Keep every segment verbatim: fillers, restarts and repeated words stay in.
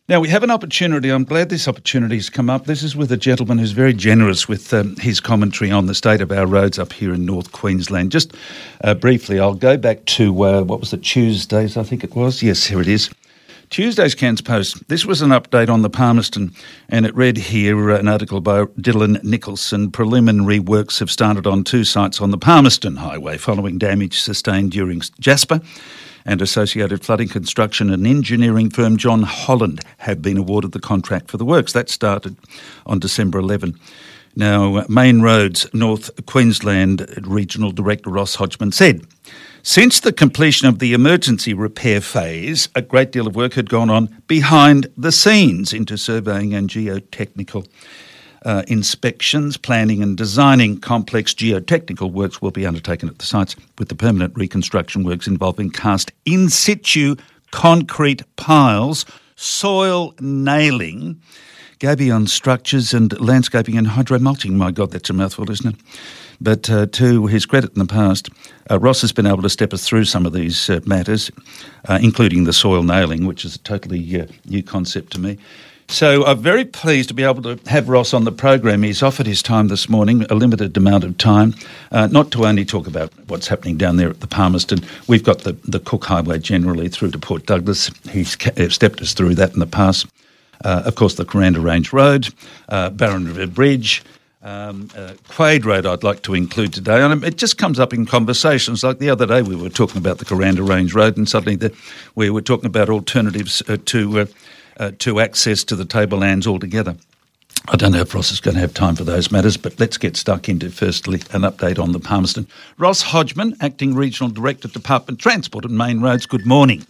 Now, we have an opportunity. I'm glad this opportunity has come up. This is with a gentleman who's very generous with um, his commentary on the state of our roads up here in North Queensland. Just uh, briefly, I'll go back to, uh, what was it, Tuesdays, I think it was? Yes, here it is. Tuesday's Cairns Post. This was an update on the Palmerston, and it read here, uh, an article by Dylan Nicholson. Preliminary works have started on two sites on the Palmerston Highway following damage sustained during Jasper, and associated flooding construction and engineering firm John Holland have been awarded the contract for the works. That started on December eleventh. Now, Main Roads North Queensland Regional Director Ross Hodgman said, since the completion of the emergency repair phase, a great deal of work had gone on behind the scenes into surveying and geotechnical uh, inspections, planning and designing. Complex geotechnical works will be undertaken at the sites, with the permanent reconstruction works involving cast in situ concrete piles, soil nailing, gabion structures and landscaping and hydromulching. My God, that's a mouthful, isn't it? But uh, to his credit in the past, uh, Ross has been able to step us through some of these uh, matters, uh, including the soil nailing, which is a totally uh, new concept to me. So I'm very pleased to be able to have Ross on the program. He's offered his time this morning, a limited amount of time, uh, not to only talk about what's happening down there at the Palmerston. We've got the, the Cook Highway generally through to Port Douglas. He's ca- stepped us through that in the past. Uh, of course, the Coranda Range Road, uh, Barron River Bridge, um, uh, Quade Road I'd like to include today. And it just comes up in conversations. Like the other day we were talking about the Coranda Range Road, and suddenly the, we were talking about alternatives uh, to uh, uh, to access to the tablelands altogether. I don't know if Ross is going to have time for those matters, but let's get stuck into, firstly, an update on the Palmerston. Ross Hodgman, Acting Regional Director, Department Transport and Main Roads, good morning.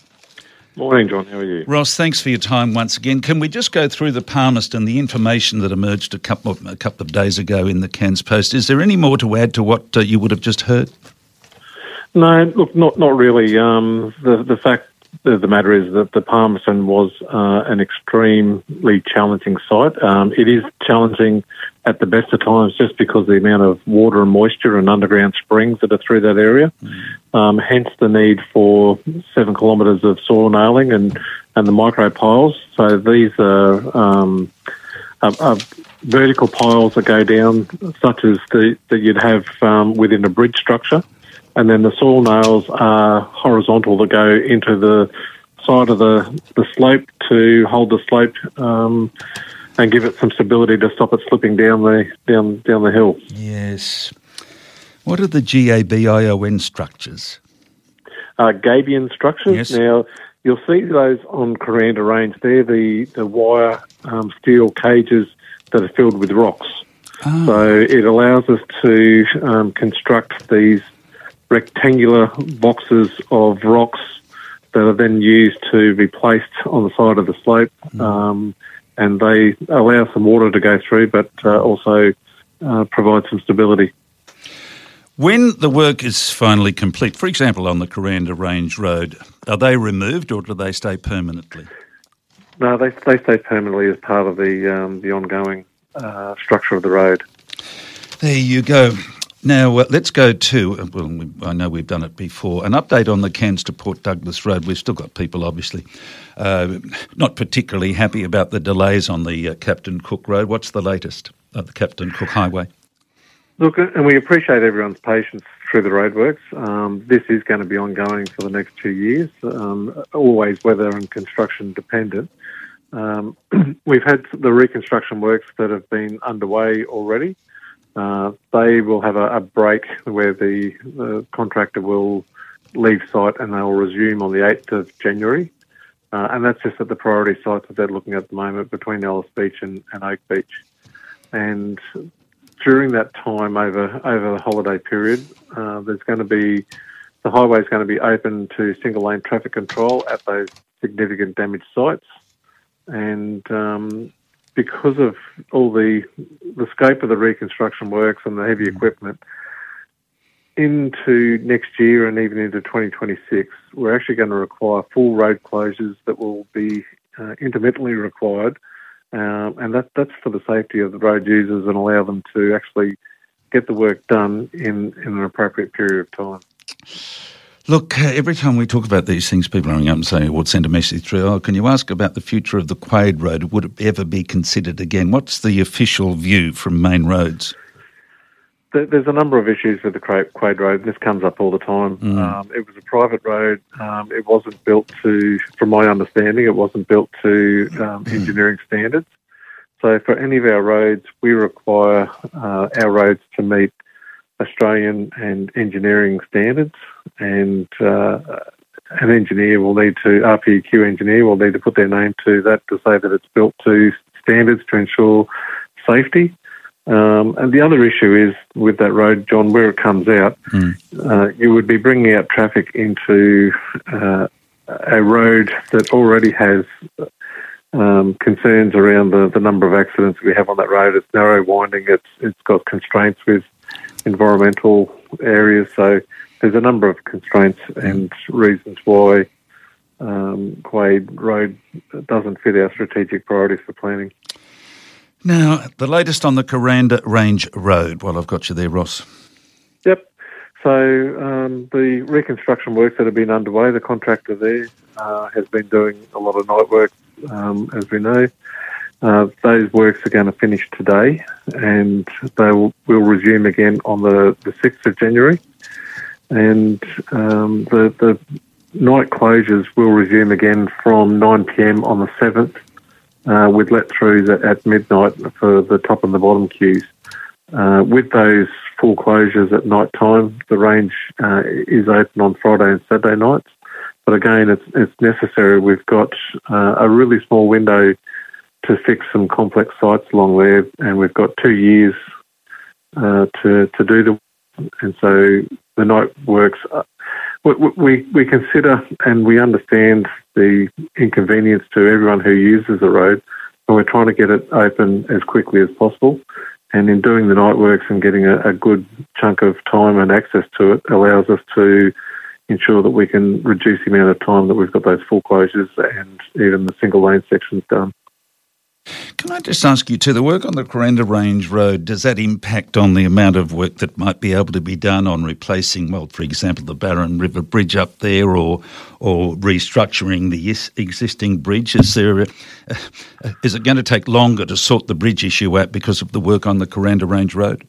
Morning, John. How are you? Ross, thanks for your time once again. Can we just go through the Palmerston, the information that emerged a couple of, a couple of days ago in the Cairns Post? Is there any more to add to what uh, you would have just heard? No, look, not not really. Um, the the fact of the matter is that the Palmerston was uh, an extremely challenging site. Um, it is challenging at the best of times just because of the amount of water and moisture and underground springs that are through that area. Mm. Um, hence the need for seven kilometres of soil nailing and, and the micro piles. So these are, um, are, are vertical piles that go down, such as the, that you'd have um, within a bridge structure. And then the soil nails are horizontal that go into the side of the, the slope to hold the slope um, and give it some stability to stop it slipping down the down down the hill. Yes. What are the G A B I O N structures? Uh, Gabion structures. Yes. Now, you'll see those on Coranda Range. They're the, the wire um, steel cages that are filled with rocks. Oh. So it allows us to um, construct these rectangular boxes of rocks that are then used to be placed on the side of the slope, mm. um, and they allow some water to go through, but uh, also uh, provide some stability. When the work is finally complete, for example, on the Coranda Range Road, are they removed or do they stay permanently? No, they they stay permanently as part of the um, the ongoing uh, structure of the road. There you go. Now, uh, let's go to, well, we, I know we've done it before, an update on the Cairns to Port Douglas Road. We've still got people, obviously, uh, not particularly happy about the delays on the uh, Captain Cook Road. What's the latest at the Captain Cook Highway? Look, and we appreciate everyone's patience through the roadworks. Um, this is going to be ongoing for the next two years, um, always weather and construction dependent. Um, we've had the reconstruction works that have been underway already. Uh, they will have a, a break where the, the contractor will leave site and they'll resume on the eighth of January. Uh, and that's just at the priority sites that they're looking at the moment between Ellis Beach and, and Oak Beach. And during that time, over over the holiday period, uh, there's going to be, the highway is going to be open to single lane traffic control at those significant damaged sites. And um, because of all the the scope of the reconstruction works and the heavy equipment, into next year and even into twenty twenty-six, we're actually going to require full road closures that will be uh, intermittently required, um, and that that's for the safety of the road users and allow them to actually get the work done in, in an appropriate period of time. Look, uh, every time we talk about these things, people ring up and say, or send a message through, oh, can you ask about the future of the Quade Road? Would it ever be considered again? What's the official view from Main Roads? There's a number of issues with the Quade Road, and this comes up all the time. Mm. Um, it was a private road. Um, it wasn't built to, from my understanding, it wasn't built to um, engineering standards. So for any of our roads, we require uh, our roads to meet Australian and engineering standards, and uh, an engineer will need to, R P E Q engineer will need to put their name to that to say that it's built to standards to ensure safety. Um, and the other issue is with that road, John, where it comes out, mm. uh, you would be bringing out traffic into uh, a road that already has um, concerns around the, the number of accidents we have on that road. It's narrow winding, it's it's got constraints with environmental areas, so there's a number of constraints and reasons why um, Quade Road doesn't fit our strategic priorities for planning. Now, the latest on the Kuranda Range Road, while I've got you there, Ross. Yep. So um, the reconstruction works that have been underway, the contractor there uh, has been doing a lot of night work, um, as we know. Uh, those works are going to finish today, and they will, will resume again on the, the sixth of January. And um, the, the night closures will resume again from nine p.m. on the seventh, uh, with let-throughs at, at midnight for the top and the bottom queues. Uh, with those full closures at night time, the range uh, is open on Friday and Saturday nights. But again, it's, it's necessary. We've got uh, a really small window to fix some complex sites along there, and we've got two years uh, to to do the, and so the night works. Uh, we, we we consider and we understand the inconvenience to everyone who uses the road, and we're trying to get it open as quickly as possible. And in doing the night works and getting a, a good chunk of time and access to it allows us to ensure that we can reduce the amount of time that we've got those full closures and even the single lane sections done. Can I just ask you too, the work on the Kuranda Range Road, does that impact on the amount of work that might be able to be done on replacing, well, for example, the Barron River Bridge up there, or or restructuring the existing bridge? Is there a, uh, is it going to take longer to sort the bridge issue out because of the work on the Kuranda Range Road?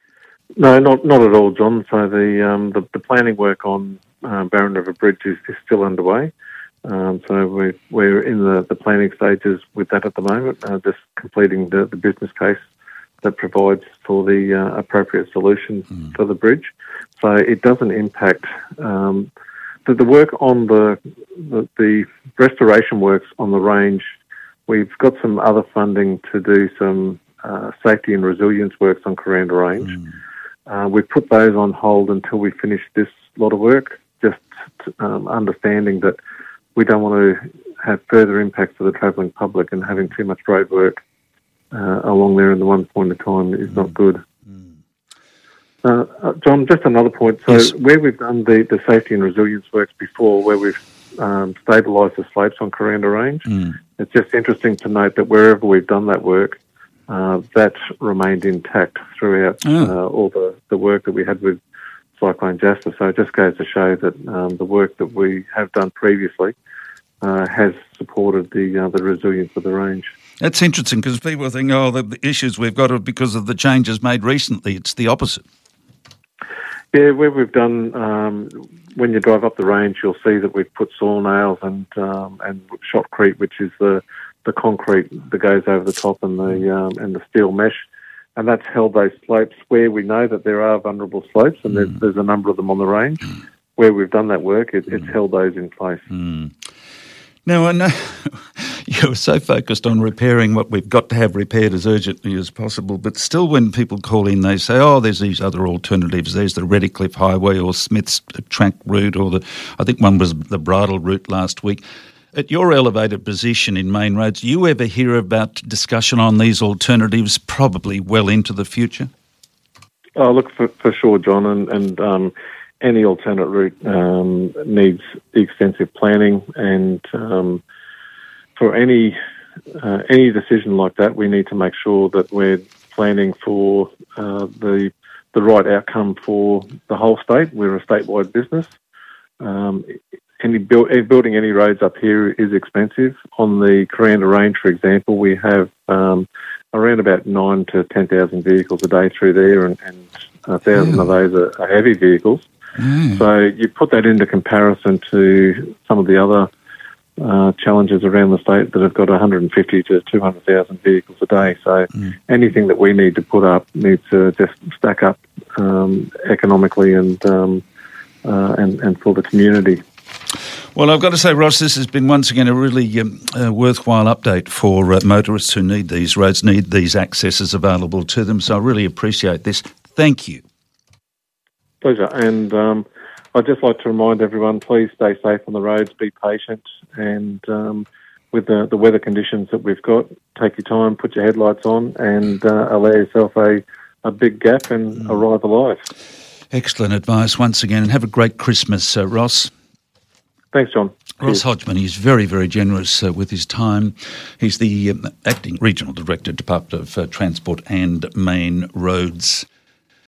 No, not not at all, John. So the um, the, the planning work on uh, Barron River Bridge is, is still underway. Um, so we're, we're in the, the planning stages with that at the moment, uh, just completing the, the business case that provides for the uh, appropriate solution mm. for the bridge. So it doesn't impact um, the, the work on the, the the restoration works on the range. We've got some other funding to do some uh, safety and resilience works on Kuranda Range. Mm. Uh, we've put those on hold until we finish this lot of work, just um, understanding that we don't want to have further impacts for the travelling public, and having too much road work uh, along there in the one point of time is mm. not good. Mm. Uh, uh, John, just another point. So yes. Where we've done the, the safety and resilience works before, where we've um, stabilised the slopes on Kuranda Range, mm. it's just interesting to note that wherever we've done that work, uh, that remained intact throughout oh. uh, all the, the work that we had with Cyclone Jasper. So it just goes to show that um, the work that we have done previously uh, has supported the uh, the resilience of the range. That's interesting, because people think, oh, the, the issues we've got are because of the changes made recently. It's the opposite. Yeah, where we've done, um, when you drive up the range, you'll see that we've put soil nails and um, and shotcrete, which is the, the concrete that goes over the top, and the um, and the steel mesh. And that's held those slopes where we know that there are vulnerable slopes, and mm. there's, there's a number of them on the range. Mm. Where we've done that work, it, it's held those in place. Mm. Now, I know you're so focused on repairing what we've got to have repaired as urgently as possible, but still when people call in, they say, oh, there's these other alternatives. There's the Redcliffe Highway or Smith's Track route, or the I think one was the Bridle route last week. At your elevated position in Main Roads, do you ever hear about discussion on these alternatives probably well into the future? Oh, look, for, for sure, John, and, and um, any alternate route um, needs extensive planning, and um, for any uh, any decision like that, we need to make sure that we're planning for uh, the the right outcome for the whole state. We're a statewide business. um, any build, building any roads up here is expensive. On the Coranda Range, for example, we have um, around about nine to ten thousand vehicles a day through there, and, and a thousand yeah. of those are, are heavy vehicles. Mm. So you put that into comparison to some of the other uh, challenges around the state that have got one hundred fifty to two hundred thousand vehicles a day. So mm. anything that we need to put up needs to just stack up um, economically and, um, uh, and and for the community. Well, I've got to say, Ross, this has been once again a really um, uh, worthwhile update for uh, motorists who need these roads, need these accesses available to them. So I really appreciate this. Thank you. Pleasure. And um, I'd just like to remind everyone, please stay safe on the roads, be patient, and um, with the, the weather conditions that we've got, take your time, put your headlights on, and uh, allow yourself a, a big gap and mm. arrive alive. Excellent advice once again, and have a great Christmas, uh, Ross. Thanks, John. Ross Hodgman, he's very, very generous uh, with his time. He's the um, Acting Regional Director, Department of uh, Transport and Main Roads.